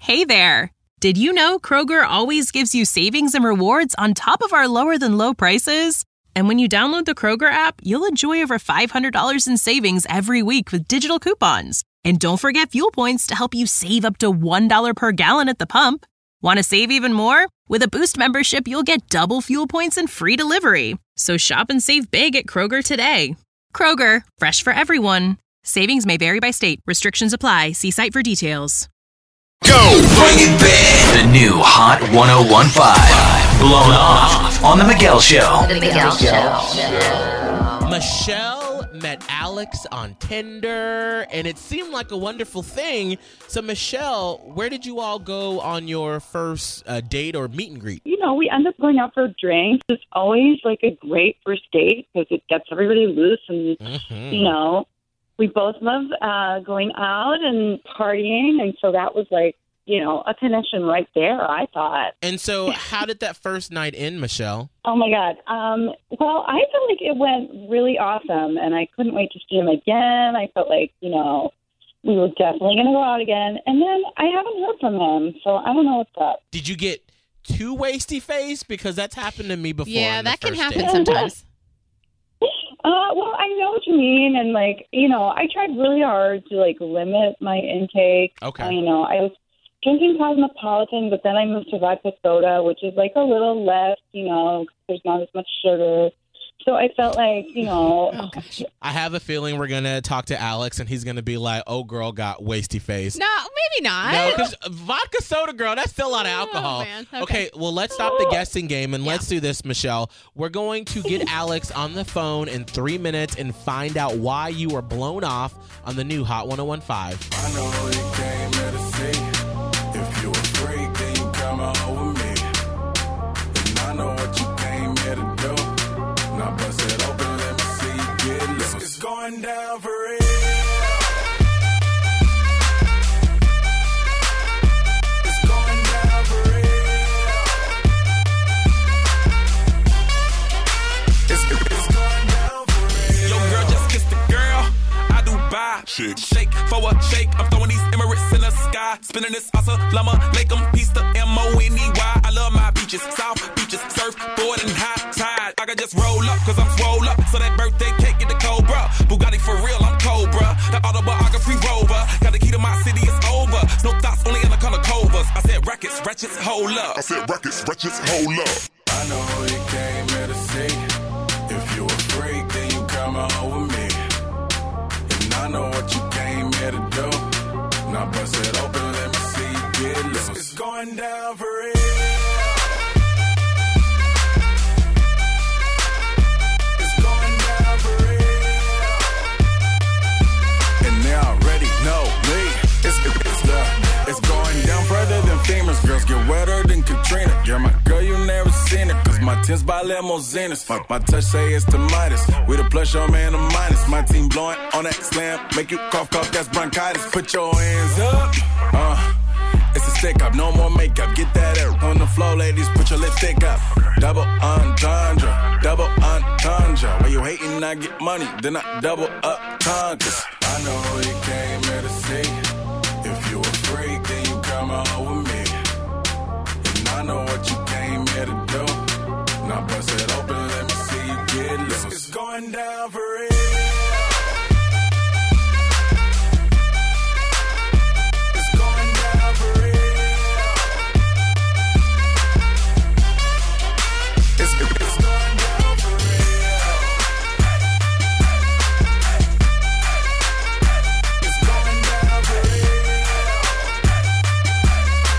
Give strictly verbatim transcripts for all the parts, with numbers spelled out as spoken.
Hey there! Did you know Kroger always gives you savings and rewards on top of our lower-than-low prices? And when you download the Kroger app, you'll enjoy over five hundred dollars in savings every week with digital coupons. And don't forget fuel points to help you save up to one dollar per gallon at the pump. Want to save even more? With a Boost membership, you'll get double fuel points and free delivery. So shop and save big at Kroger today. Kroger, fresh for everyone. Savings may vary by state. Restrictions apply. See site for details. Go! Bring it back! The new Hot one oh one point five. Blown off on The Miguel Show. The Miguel Show. Michelle met Alex on Tinder, and it seemed like a wonderful thing. So, Michelle, where did you all go on your first uh, date or meet and greet? You know, we end up going out for drinks. It's always like a great first date because it gets everybody loose and, Mm-hmm. you know, we both love uh, going out and partying, and so that was like, you know, a connection right there, I thought. And so how did that first night end, Michelle? Oh, my God. Um, well, I felt like it went really awesome, and I couldn't wait to see him again. I felt like, you know, we were definitely going to go out again. And then I haven't heard from him, so I don't know what's up. Did you get too wasty faced? Because that's happened to me before. Yeah, on the that can first happen date. sometimes. Uh, well, I know what you mean, and, like, you know, I tried really hard to, like, limit my intake. Okay. Uh, you know, I was drinking Cosmopolitan, but then I moved to vodka soda, which is, like, a little less, you know, there's not as much sugar. So I felt like, you know... Oh, gosh. I have a feeling we're going to talk to Alex, and he's going to be like, oh, girl got wasty face. No, maybe not. No, because vodka soda, girl, that's still a lot of alcohol. Oh, man. Okay. Okay, well, let's stop the guessing game, and Yeah. let's do this, Michelle. We're going to get Alex on the phone in three minutes and find out why you were blown off on the new Hot one oh one point five. I know you came here to see. If you a freak, then you come out with me. And I know what you came here to do. Now bust it open, let me see you get loose. It's going down for real. It's going down for real. It's, it's going down for real. Yo, girl, just kiss the girl. I do buy. Shake. Shake for a shake. I'm throwing these Emirates in the sky. Spinning this asa, llama, lake 'em, piece the M O N E Y. I love my beaches, south beaches, surfboard and high tide. I can just roll up, cause I'm swole up. So that birthday cake get the Cobra. Bugatti for real, I'm Cobra. The autobiography rover. Got the key to my city, it's over. No thoughts, only in the color covers. I said rackets, ratchets, hold up. I said rackets, ratchets, hold up. I know you came here to see. If you a freak, then you come on with me. And I know what you came here to do. Now bust it open, let me see you get loose. It's going down for real. It's going down for real. And they already know me. It's, it's, the, it's going down further than famous. Girls get wetter than Katrina. You're my girl, you never seen it. Cause my tins by limousines. My, my touch say it's the Midas. We the plus, your man the minus. My team blowing on that slam. Make you cough, cough, that's bronchitis. Put your hands up. Uh, it's a stick up, no more makeup. Get that air on the floor, ladies. Put your lipstick up. Double entendre, double entendre. When you hating, I get money. Then I double up tongues. I know you came here to see. If you a freak, then you come on with me. And I know what you came here to do. Now bust it open, let me see you get loose. It's going down for real. It's going down for real. It's, it's going down for real. It's going down for real.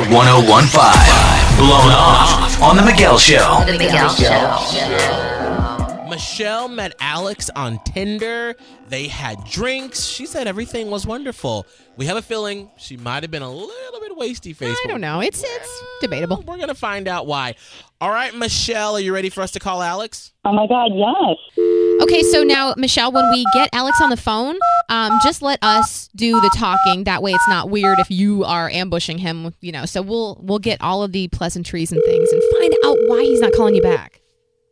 one oh one point five. Blown Off on The Miguel Show. The Miguel Show. Michelle met Alex on Tinder. They had drinks. She said everything was wonderful. We have a feeling she might have been a little bit wasty-faced. I don't know. It's it's debatable. We're going to find out why. All right, Michelle, are you ready for us to call Alex? Oh, my God, yes. Okay, so now, Michelle, when we get Alex on the phone, um, just let us do the talking. That way it's not weird if you are ambushing him, you know. So we'll we'll get all of the pleasantries and things and find out why he's not calling you back.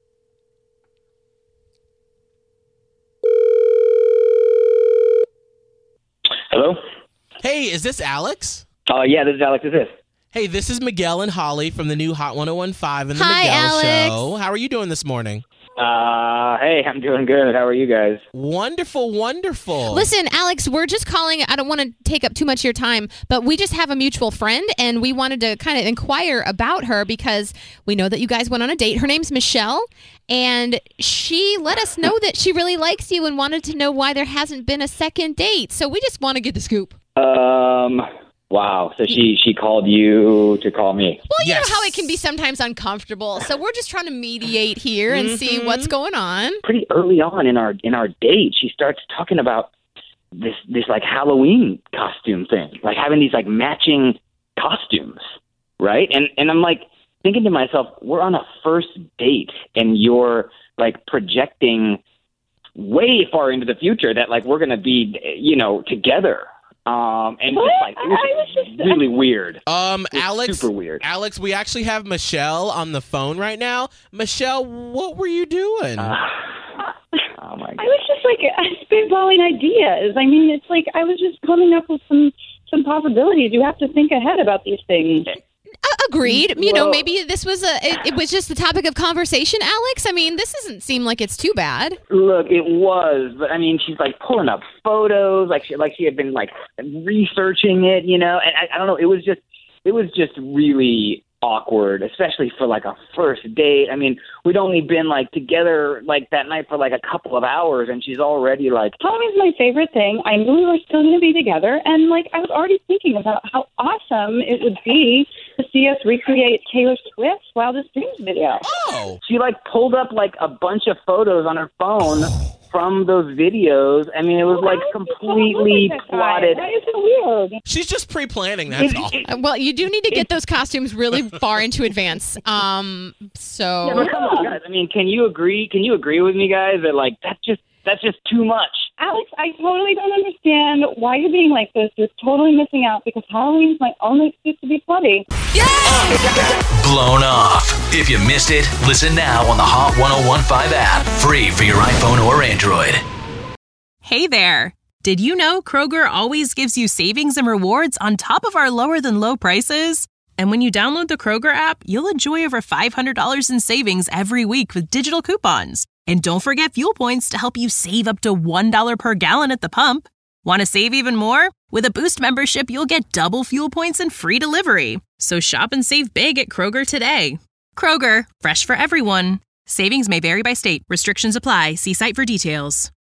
Hello? Hey, is this Alex? Oh, uh, yeah, this is Alex. Is this? Hey, this is Miguel and Holly from the new Hot one oh one point five and The Hi, Miguel Alex. Show. How are you doing this morning? Uh, hey, I'm doing good. How are you guys? Wonderful, wonderful. Listen, Alex, we're just calling. I don't want to take up too much of your time, but we just have a mutual friend, and we wanted to kind of inquire about her because we know that you guys went on a date. Her name's Michelle, and she let us know that she really likes you and wanted to know why there hasn't been a second date. So we just want to get the scoop. Um, wow. So she, she called you to call me. Well, you Yes. know how it can be sometimes uncomfortable. So we're just trying to mediate here and see what's going on. Pretty early on in our in our date, she starts talking about this this like Halloween costume thing, like having these like matching costumes, right? And and I'm like thinking to myself, we're on a first date, and you're like projecting way far into the future that like we're gonna be, you know, together. Um, and What? just like it was, I was just- really weird. Um, It's Alex, super weird. Alex, we actually have Michelle on the phone right now. Michelle, what were you doing? Uh, oh my I god. was just like spitballing ideas. I mean, it's like I was just coming up with some some possibilities. You have to think ahead about these things. Uh, agreed. You know, Well- maybe this was a. It, it was just the topic of conversation, Alex. I mean, this doesn't seem like it's too bad. Look, it was, but I mean, she's like pulling up photos, like she like she had been like researching it, you know. And I, I don't know, it was just it was just really awkward, especially for like a first date. I mean, we'd only been like together like that night for like a couple of hours, and she's already like, Halloween's my favorite thing. I knew we were still going to be together, and like I was already thinking about how awesome it would be to see us recreate Taylor Swift's Wildest Dreams video. oh, she like pulled up like a bunch of photos on her phone from those videos. I mean, it was like Why would you come up completely with that guy? plotted. That is so weird. she's just pre-planning, that's all. Uh, Well, you do need to get those costumes really far into advance. Um. So. Yeah, but come on, guys. I mean, can you agree? Can you agree with me, guys, that like that's just that's just too much? Alex, I totally don't understand why you're being like this. You're totally missing out because Halloween's my only excuse to be slutty. Blown Off. If you missed it, listen now on the Hot one oh one point five app. Free for your iPhone or Android. Hey there! Did you know Kroger always gives you savings and rewards on top of our lower than low prices? And when you download the Kroger app, you'll enjoy over five hundred dollars in savings every week with digital coupons. And don't forget fuel points to help you save up to one dollar per gallon at the pump. Want to save even more? With a Boost membership, you'll get double fuel points and free delivery. So shop and save big at Kroger today. Kroger, fresh for everyone. Savings may vary by state. Restrictions apply. See site for details.